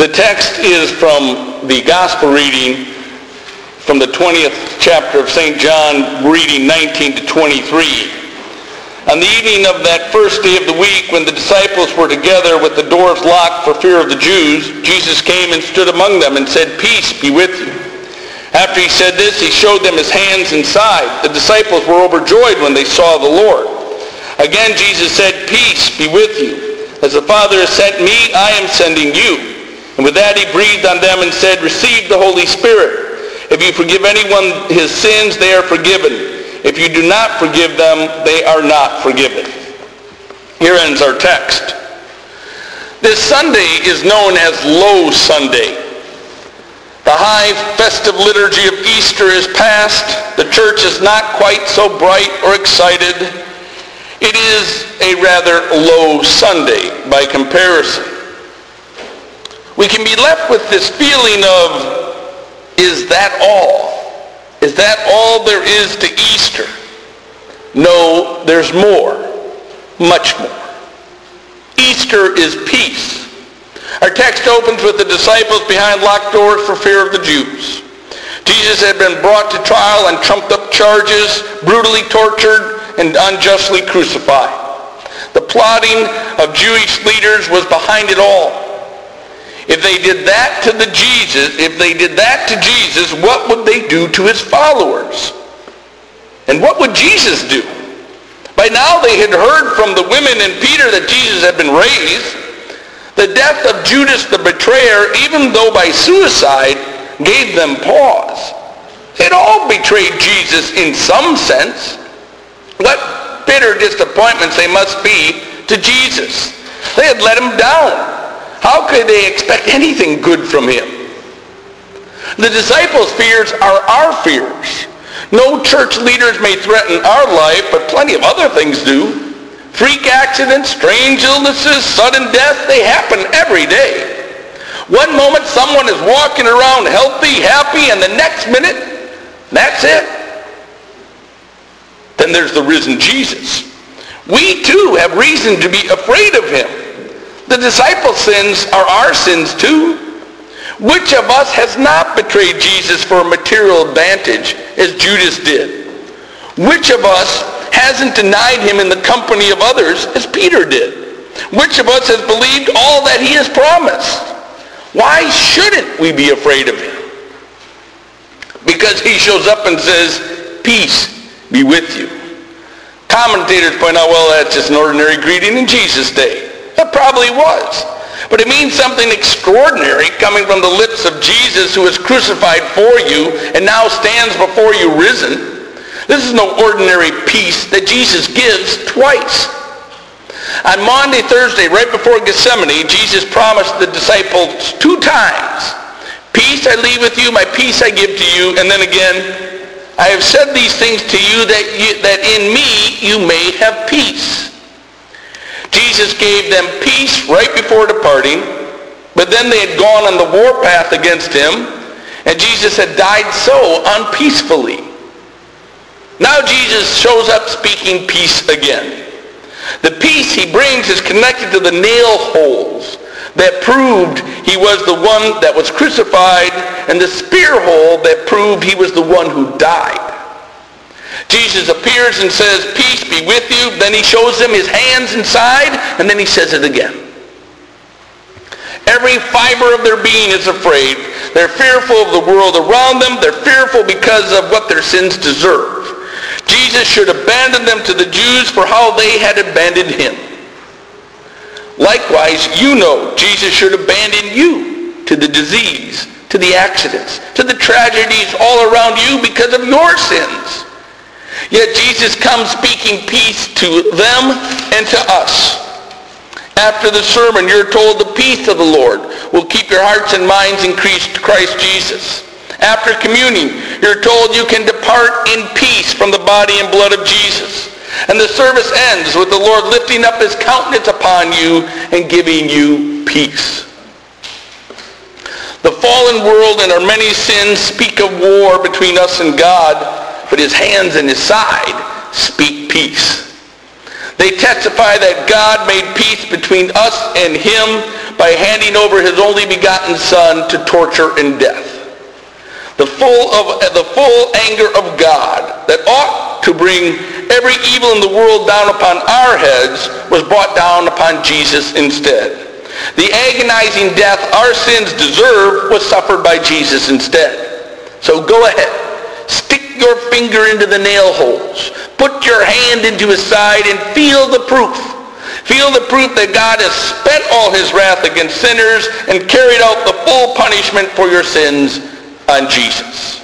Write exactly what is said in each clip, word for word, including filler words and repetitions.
The text is from the gospel reading from the twentieth chapter of Saint John, reading nineteen to twenty-three. On the evening of that first day of the week, when the disciples were together with the doors locked for fear of the Jews, Jesus came and stood among them and said, "Peace be with you." After he said this, he showed them his hands and side. The disciples were overjoyed when they saw the Lord. Again Jesus said, "Peace be with you. As the Father has sent me, I am sending you." And with that he breathed on them and said, "Receive the Holy Spirit. If you forgive anyone his sins, they are forgiven. If you do not forgive them, they are not forgiven." Here ends our text. This Sunday is known as Low Sunday. The high festive liturgy of Easter is past. The church is not quite so bright or excited. It is a rather low Sunday by comparison. We can be left with this feeling of, is that all? Is that all there is to Easter? No, there's more. Much more. Easter is peace. Our text opens with the disciples behind locked doors for fear of the Jews. Jesus had been brought to trial on trumped-up charges, brutally tortured, and unjustly crucified. The plotting of Jewish leaders was behind it all. If they did that to the Jesus, if they did that to Jesus, what would they do to his followers? And what would Jesus do? By now they had heard from the women and Peter that Jesus had been raised. The death of Judas the betrayer, even though by suicide, gave them pause. They had all betrayed Jesus in some sense. What bitter disappointments they must be to Jesus. They had let him down. How could they expect anything good from him? The disciples' fears are our fears. No church leaders may threaten our life, but plenty of other things do. Freak accidents, strange illnesses, sudden death, they happen every day. One moment someone is walking around healthy, happy, and the next minute, that's it. Then there's the risen Jesus. We too have reason to be afraid of him. The disciples' sins are our sins too. Which of us has not betrayed Jesus for a material advantage, as Judas did? Which of us hasn't denied him in the company of others, as Peter did? Which of us has believed all that he has promised? Why shouldn't we be afraid of him? Because he shows up and says, "Peace be with you." Commentators point out, well, that's just an ordinary greeting in Jesus' day. It probably was. But it means something extraordinary coming from the lips of Jesus, who was crucified for you and now stands before you risen. This is no ordinary peace that Jesus gives twice. On Maundy Thursday, right before Gethsemane, Jesus promised the disciples two times, "Peace I leave with you, my peace I give to you." And then again, "I have said these things to you that, you, that in me you may have peace." Jesus gave them peace right before departing, but then they had gone on the warpath against him, and Jesus had died so unpeacefully. Now Jesus shows up speaking peace again. The peace he brings is connected to the nail holes that proved he was the one that was crucified, and the spear hole that proved he was the one who died. Jesus appears and says, "Peace be with you." Then he shows them his hands and side, and then he says it again. Every fiber of their being is afraid. They're fearful of the world around them. They're fearful because of what their sins deserve. Jesus should abandon them to the Jews for how they had abandoned him. Likewise, you know Jesus should abandon you to the disease, to the accidents, to the tragedies all around you because of your sins. Yet Jesus comes speaking peace to them and to us. After the sermon, you're told the peace of the Lord will keep your hearts and minds in Christ Jesus. After communion, you're told you can depart in peace from the body and blood of Jesus. And the service ends with the Lord lifting up his countenance upon you and giving you peace. The fallen world and our many sins speak of war between us and God, but his hands and his side speak peace. They testify that God made peace between us and him by handing over his only begotten Son to torture and death. The full, of, the full anger of God that ought to bring every evil in the world down upon our heads was brought down upon Jesus instead. The agonizing death our sins deserve was suffered by Jesus instead. So go ahead. Stick your finger into the nail holes. Put your hand into his side and feel the proof. Feel the proof that God has spent all his wrath against sinners and carried out the full punishment for your sins on Jesus.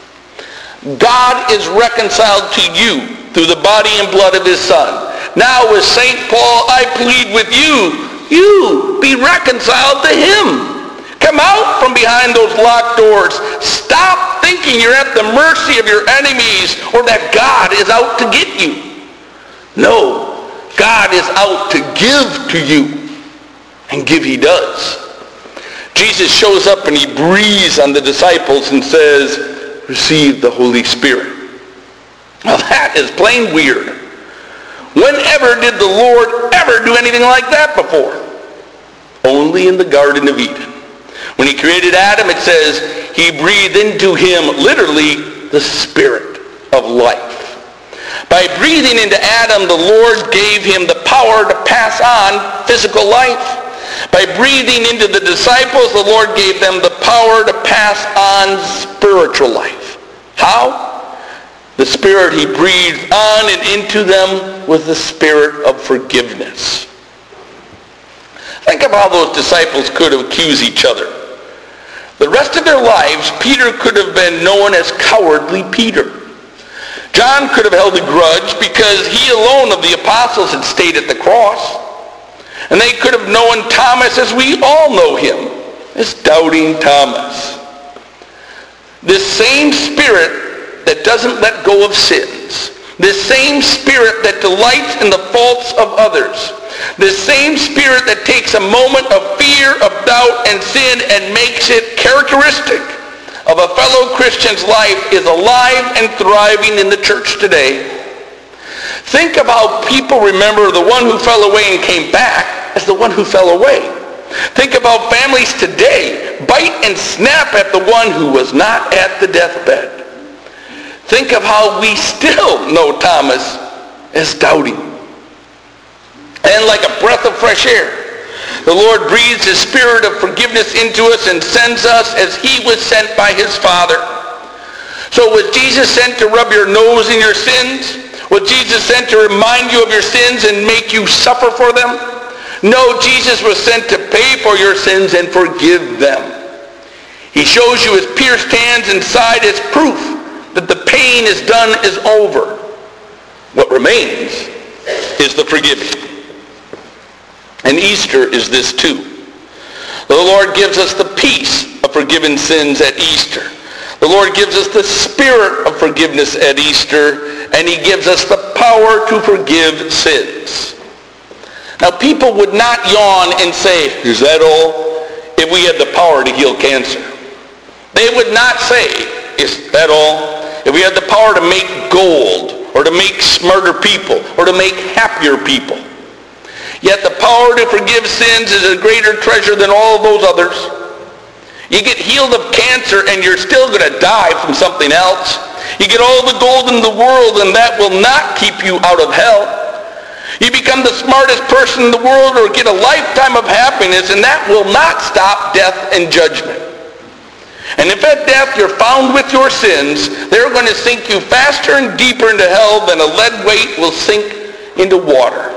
God is reconciled to you through the body and blood of his Son. Now with Saint Paul, I plead with you, you be reconciled to him. Come out from behind those locked doors. Stop thinking you're at the mercy of your enemies or that God is out to get you. No, God is out to give to you, and give he does. Jesus shows up and he breathes on the disciples and says, receive the Holy Spirit. Now that is plain weird. Whenever did the Lord ever do anything like that before? Only in the Garden of Eden. When he created Adam, it says he breathed into him literally the spirit of life. By breathing into Adam, the Lord gave him the power to pass on physical life. By breathing into the disciples, the Lord gave them the power to pass on spiritual life. How? The Spirit he breathed on and into them was the Spirit of forgiveness. Think of how those disciples could have accused each other. The rest of their lives, Peter could have been known as cowardly Peter. John could have held a grudge because he alone of the apostles had stayed at the cross. And they could have known Thomas as we all know him, as doubting Thomas. This same Spirit that doesn't let go of sins, this same Spirit that delights in the faults of others, this same Spirit that takes a moment of fear, of doubt, and sin and makes it characteristic of a fellow Christian's life is alive and thriving in the church today. Think of how people remember the one who fell away and came back as the one who fell away. Think of how families today bite and snap at the one who was not at the deathbed. Think of how we still know Thomas as doubting. And like a breath of fresh air, the Lord breathes his Spirit of forgiveness into us and sends us as he was sent by his Father. So was Jesus sent to rub your nose in your sins? Was Jesus sent to remind you of your sins and make you suffer for them? No, Jesus was sent to pay for your sins and forgive them. He shows you his pierced hands and side as proof that the pain is done, is over. What remains is the forgiving. And Easter is this too. The Lord gives us the peace of forgiven sins at Easter. The Lord gives us the spirit of forgiveness at Easter, and he gives us the power to forgive sins. Now, people would not yawn and say, is that all? If we had the power to heal cancer. They would not say, is that all? If we had the power to make gold, or to make smarter people, or to make happier people. Yet the power to forgive sins is a greater treasure than all of those others. You get healed of cancer and you're still going to die from something else. You get all the gold in the world and that will not keep you out of hell. You become the smartest person in the world or get a lifetime of happiness and that will not stop death and judgment. And if at death you're found with your sins, they're going to sink you faster and deeper into hell than a lead weight will sink into water.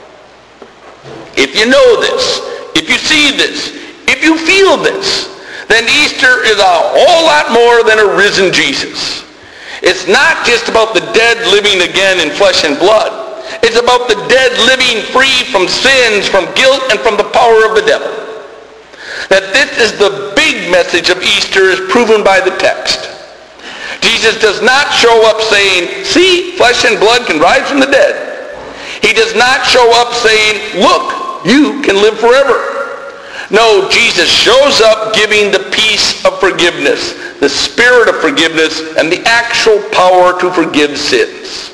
If you know this, if you see this, if you feel this, then Easter is a whole lot more than a risen Jesus. It's not just about the dead living again in flesh and blood. It's about the dead living free from sins, from guilt, and from the power of the devil. That this is the big message of Easter is proven by the text. Jesus does not show up saying, see, flesh and blood can rise from the dead. He does not show up saying, look, you can live forever. No, Jesus shows up giving the peace of forgiveness, the spirit of forgiveness, and the actual power to forgive sins.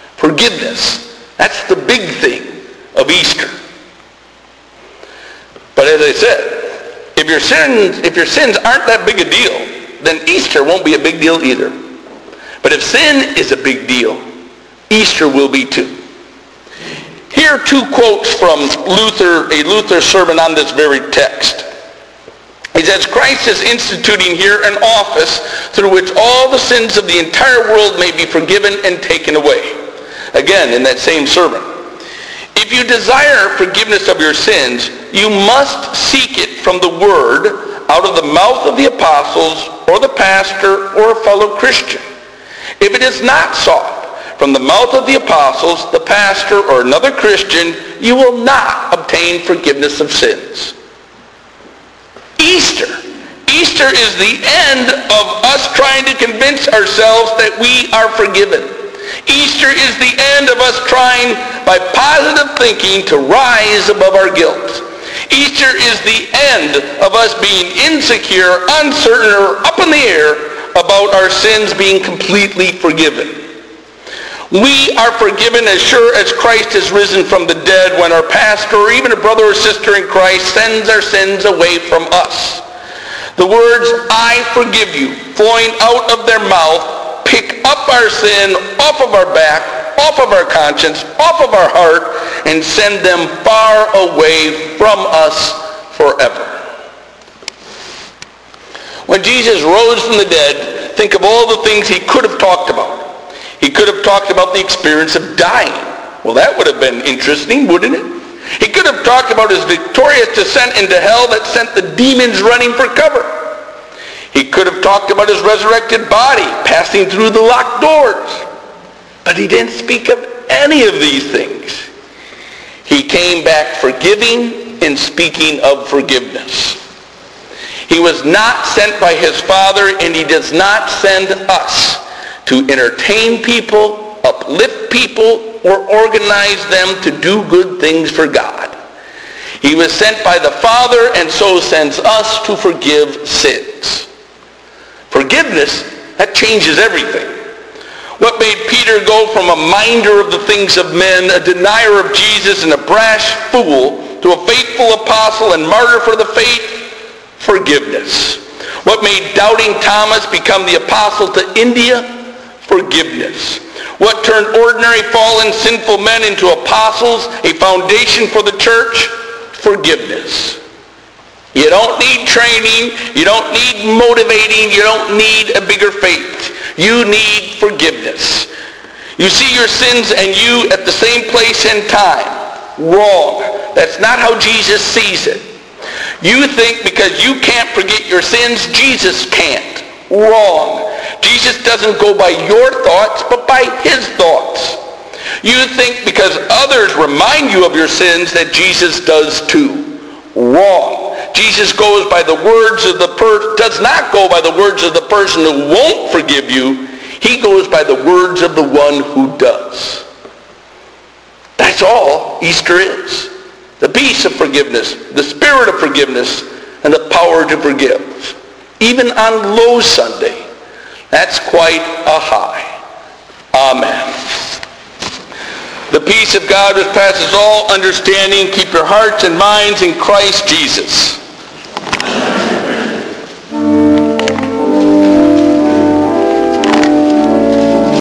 Forgiveness. That's the big thing of Easter. But as I said, if your sins, if your sins aren't that big a deal, then Easter won't be a big deal either. But if sin is a big deal, Easter will be too. Here are two quotes from Luther, a Luther sermon on this very text. He says, Christ is instituting here an office through which all the sins of the entire world may be forgiven and taken away. Again, in that same sermon. If you desire forgiveness of your sins, you must seek it from the Word, out of the mouth of the apostles, or the pastor, or a fellow Christian. If it is not sought from the mouth of the apostles, the pastor, or another Christian, you will not obtain forgiveness of sins. Easter. Easter is the end of us trying to convince ourselves that we are forgiven. Easter is the end of us trying, by positive thinking, to rise above our guilt. Easter is the end of us being insecure, uncertain, or up in the air about our sins being completely forgiven. We are forgiven as sure as Christ is risen from the dead when our pastor or even a brother or sister in Christ sends our sins away from us. The words, I forgive you, flowing out of their mouth, pick up our sin off of our back, off of our conscience, off of our heart, and send them far away from us forever. When Jesus rose from the dead, think of all the things he could have talked about. He could have talked about the experience of dying. Well, that would have been interesting, wouldn't it? He could have talked about his victorious descent into hell that sent the demons running for cover. He could have talked about his resurrected body passing through the locked doors. But he didn't speak of any of these things. He came back forgiving and speaking of forgiveness. He was not sent by his Father, and he does not send us to entertain people, uplift people, or organize them to do good things for God. He was sent by the Father and so sends us to forgive sins. Forgiveness, that changes everything. What made Peter go from a minder of the things of men, a denier of Jesus, and a brash fool, to a faithful apostle and martyr for the faith? Forgiveness. What made doubting Thomas become the apostle to India? Forgiveness. What turned ordinary fallen sinful men into apostles, a foundation for the church? Forgiveness. You don't need training, you don't need motivating, you don't need a bigger faith. You need forgiveness. You see your sins and you at the same place and time. Wrong. That's not how Jesus sees it. You think because you can't forget your sins, Jesus can't. Wrong. Jesus doesn't go by your thoughts, but by his thoughts. You think because others remind you of your sins that Jesus does too. Wrong. Jesus goes by the words of the per- does not go by the words of the person who won't forgive you. He goes by the words of the one who does. That's all Easter is. The peace of forgiveness, the spirit of forgiveness, and the power to forgive. Even on Low Sunday. That's quite a high. Amen. The peace of God which passes all understanding, keep your hearts and minds in Christ Jesus.